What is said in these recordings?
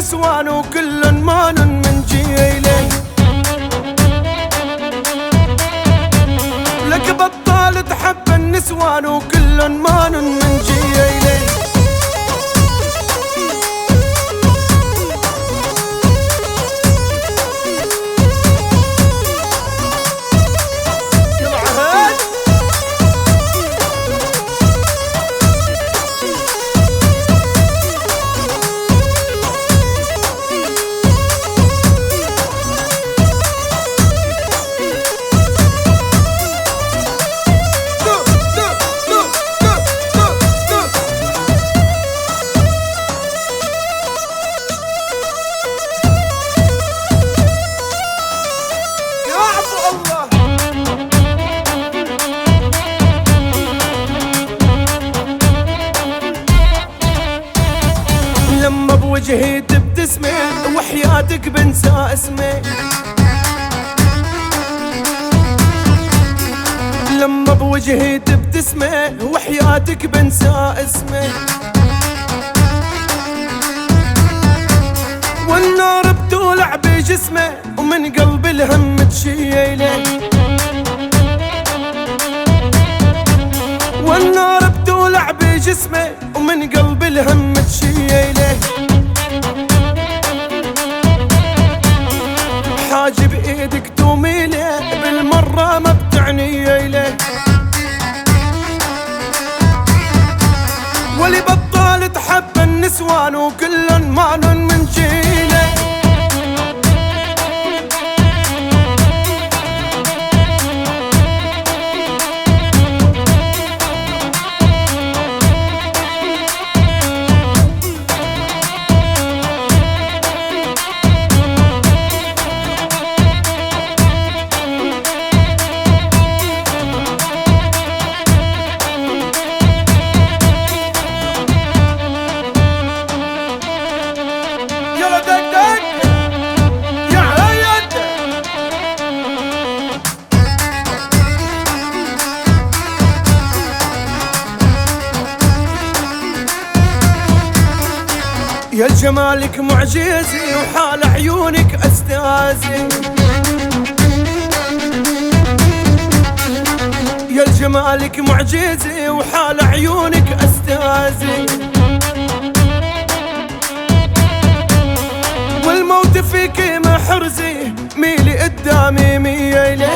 النسوان وكل مان من جيله. لك بطال تحب النسوان وكل مان من جيله. لما بوجهي تبتسمي وحياتك بنسى اسمي. لما بوجهي تبتسمي وحياتك بنسى اسمي. والنار بتولع بجسمي ومن قلبي الهم تشيله. والنار بتولع بجسمي ومن قلبي الهم تشيله. حاجب ايدك توميله بالمرة ما بتعني له. ولي بطال تحب النسوان وكل مان من جيله. يا جمالك معجزي وحال عيونك استاذي. يا جمالك معجزي وحال عيونك استاذي. والموت فيك محرزي ميلي قدامي ميله.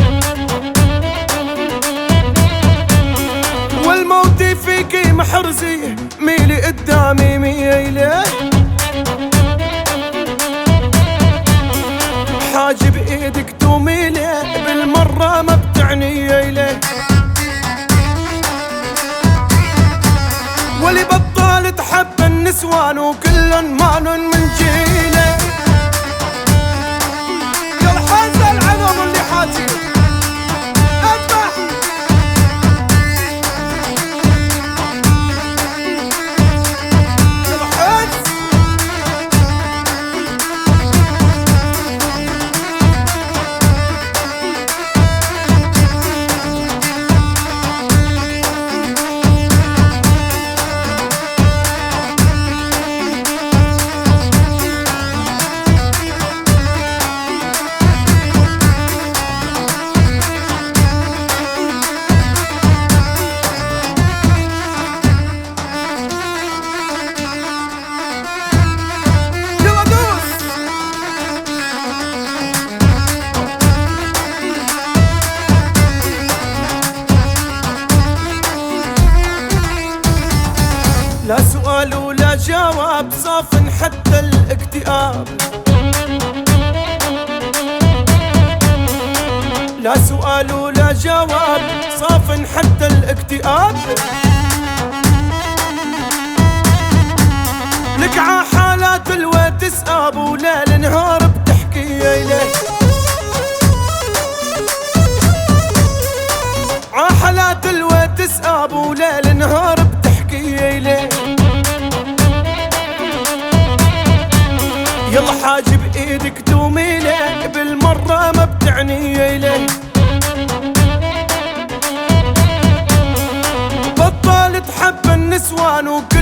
والموت فيك محرزي ميلي قدامي ميله. حاجب ايدك توميله بالمرة ما بتعني له. ولي بطال تحب النسوان وكل مان من جيله. يا الحزة العظم اللي حاجي اذبح. لا سؤال ولا جواب صافن حتى الاكتئاب. لا سؤال ولا جواب صافن حتى الاكتئاب. لك ع حالات الوقت تسأب وليل نهار بتحكي له. ع حالات الوقت تسأب وليل نهار بتحكي له. يلا حاجب ايدك توميله بالمرة ما بتعني له. بطال تحب النسوان